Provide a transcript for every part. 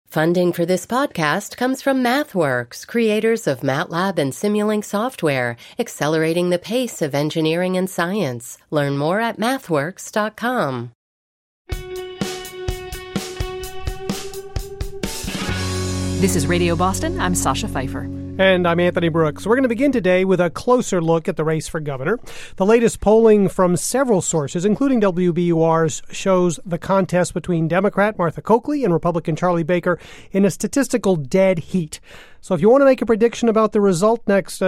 Funding for this podcast comes from MathWorks, creators of MATLAB and Simulink software, accelerating the pace of engineering and science. Learn more at mathworks.com. This is Radio Boston. I'm Sasha Pfeiffer. And I'm Anthony Brooks. We're going to begin today with a closer look at the race for governor. The latest polling from several sources, including WBUR's, shows the contest between Democrat Martha Coakley and Republican Charlie Baker in a statistical dead heat. So if you want to make a prediction about the result next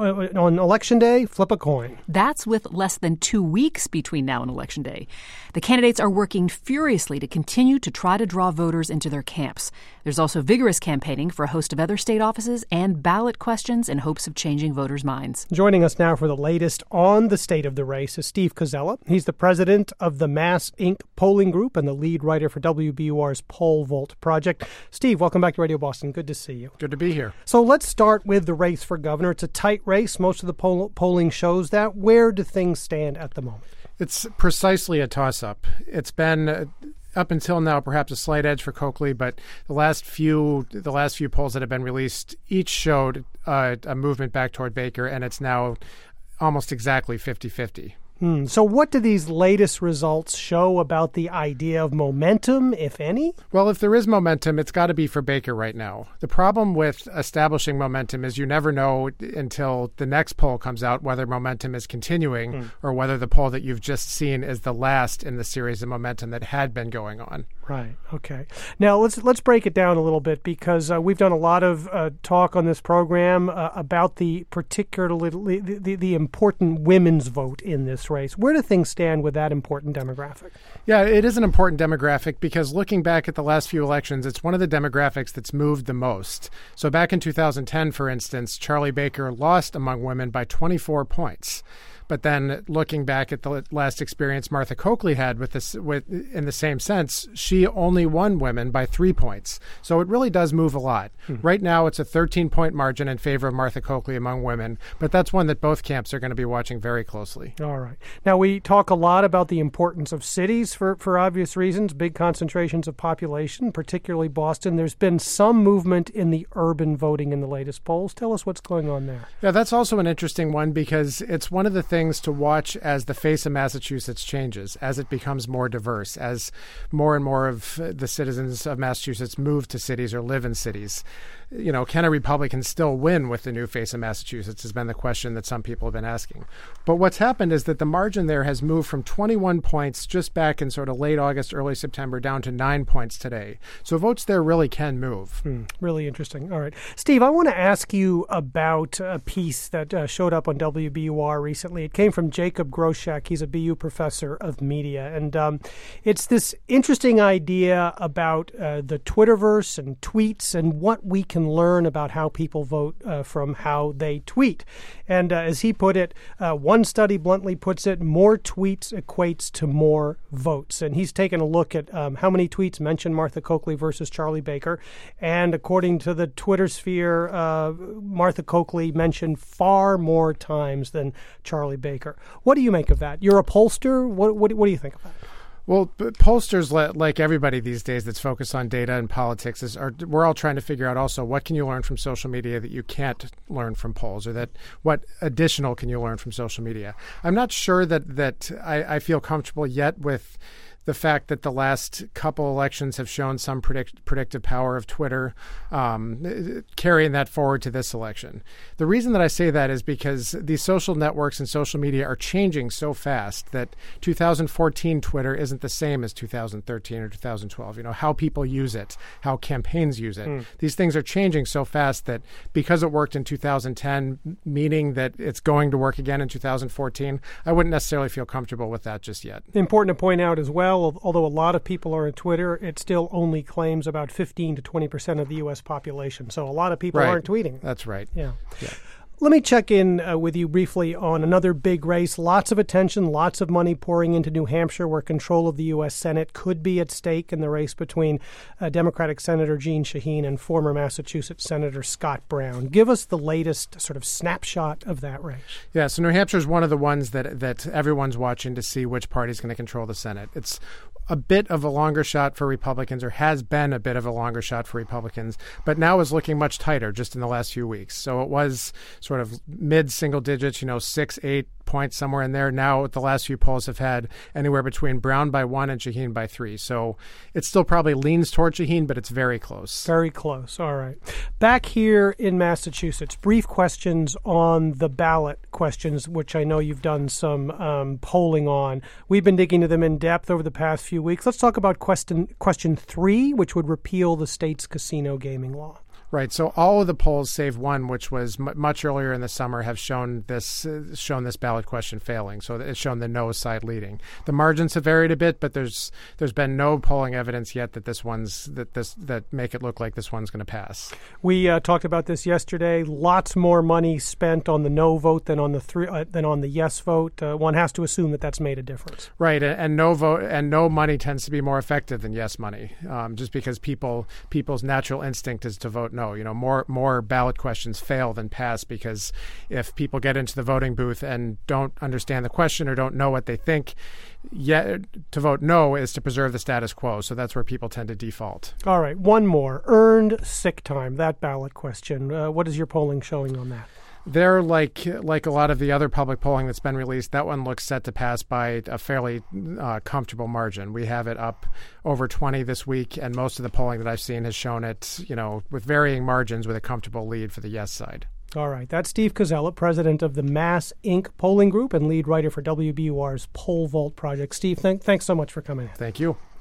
on Election Day, flip a coin. That's with less than 2 weeks between now and Election Day. The candidates are working furiously to continue to try to draw voters into their camps. There's also vigorous campaigning for a host of other state offices and ballot questions in hopes of changing voters' minds. Joining us now for the latest on the state of the race is Steve Koczela. He's the president of the Mass Inc. polling group and the lead writer for WBUR's Poll Vault project. Steve, welcome back to Radio Boston. Good to see you. Good to be here. So let's start with the race for governor. It's a tight race. Most of the polling shows that. Where do things stand at the moment? It's precisely a toss-up. It's been up until now perhaps a slight edge for Coakley, but the last few polls that have been released each showed a movement back toward Baker, and it's now almost exactly 50-50. So what do these latest results show about the idea of momentum, if any? Well, if there is momentum, it's got to be for Baker right now. The problem with establishing momentum is you never know until the next poll comes out whether momentum is continuing or whether the poll that you've just seen is the last in the series of momentum that had been going on. Right. Okay. Now let's break it down a little bit because we've done a lot of talk on this program about the particularly the important women's vote in this race. Where do things stand with that important demographic? Yeah, it is an important demographic because looking back at the last few elections, it's one of the demographics that's moved the most. So back in 2010, for instance, Charlie Baker lost among women by 24 points. But then looking back at the last experience Martha Coakley had in the same sense, she only won women by 3 points. So it really does move a lot. Right now, it's a 13-point margin in favor of Martha Coakley among women, but that's one that both camps are going to be watching very closely. All right. Now, we talk a lot about the importance of cities for obvious reasons, big concentrations of population, particularly Boston. There's been some movement in the urban voting in the latest polls. Tell us what's going on there. Yeah, that's also an interesting one because it's one of the things to watch as the face of Massachusetts changes, as it becomes more diverse, as more and more of the citizens of Massachusetts move to cities or live in cities. You know, can a Republican still win with the new face of Massachusetts has been the question that some people have been asking. But what's happened is that the margin there has moved from 21 points just back in sort of late August, early September down to 9 points today. So votes there really can move. Really interesting. All right. Steve, I want to ask you about a piece that showed up on WBUR recently. It came from Jacob Groshek. He's a BU professor of media. And it's this interesting idea about the Twitterverse and tweets and what we can learn about how people vote from how they tweet. And as he put it, one study bluntly puts it, more tweets equates to more votes. And he's taken a look at how many tweets mention Martha Coakley versus Charlie Baker. And according to the Twitter sphere, Martha Coakley mentioned far more times than Charlie Baker. What do you make of that? You're a pollster. What do you think of that? Well, pollsters, like everybody these days that's focused on data and politics, we're all trying to figure out also what can you learn from social media that you can't learn from polls, or that what additional can you learn from social media. I'm not sure that I feel comfortable yet with the fact that the last couple elections have shown some predictive power of Twitter, carrying that forward to this election. The reason that I say that is because these social networks and social media are changing so fast that 2014 Twitter isn't the same as 2013 or 2012. You know, how people use it, how campaigns use it. These things are changing so fast that because it worked in 2010, meaning that it's going to work again in 2014, I wouldn't necessarily feel comfortable with that just yet. Important to point out as well, although a lot of people are on Twitter, it still only claims about 15 to 20% of the U.S. population. So a lot of people aren't tweeting. That's right. Yeah. Let me check in with you briefly on another big race. Lots of attention, lots of money pouring into New Hampshire, where control of the U.S. Senate could be at stake in the race between Democratic Senator Jeanne Shaheen and former Massachusetts Senator Scott Brown. Give us the latest sort of snapshot of that race. Yeah, so New Hampshire is one of the ones that everyone's watching to see which party is going to control the Senate. It's a bit of a longer shot for Republicans, or has been a bit of a longer shot for Republicans, but now is looking much tighter just in the last few weeks. So it was sort of mid-single digits, 6, 8 points, somewhere in there. Now the last few polls have had anywhere between Brown by 1 and Shaheen by 3. So it still probably leans toward Shaheen, but it's very close. Very close. All right. Back here in Massachusetts, brief questions on the ballot questions, which I know you've done some polling on. We've been digging into them in depth over the past few weeks. Let's talk about question 3, which would repeal the state's casino gaming law. Right. So all of the polls, save one, which was much earlier in the summer, have shown this ballot question failing. So it's shown the no side leading. The margins have varied a bit, but there's been no polling evidence yet that that make it look like this one's going to pass. We talked about this yesterday. Lots more money spent on the no vote than on the yes vote. One has to assume that that's made a difference. Right. And no vote and no money tends to be more effective than yes money, just because people's natural instinct is to vote no. More ballot questions fail than pass, because if people get into the voting booth and don't understand the question or don't know what they think, to vote no is to preserve the status quo. So that's where people tend to default. All right. One more. Earned sick time, that ballot question. What is your polling showing on that? They're like a lot of the other public polling that's been released. That one looks set to pass by a fairly comfortable margin. We have it up over 20 this week, and most of the polling that I've seen has shown it, with varying margins, with a comfortable lead for the yes side. All right. That's Steve Koczela, president of the Mass Inc. polling group and lead writer for WBUR's Poll Vault project. Steve, thanks so much for coming in. Thank you.